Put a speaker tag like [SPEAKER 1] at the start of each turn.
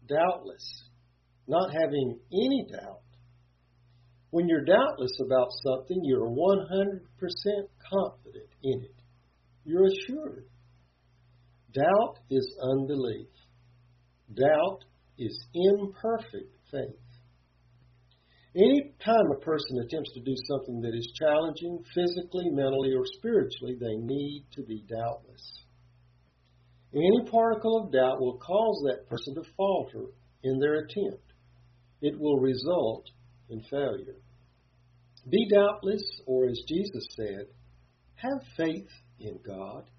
[SPEAKER 1] doubtless, not having any doubt. When you're doubtless about something, you're 100% confident in it. You're assured. Doubt is unbelief. Doubt is imperfect faith. Any time a person attempts to do something that is challenging, physically, mentally, or spiritually, they need to be doubtless. Any particle of doubt will cause that person to falter in their attempt. It will result in failure. Be doubtless, or as Jesus said, have faith in God.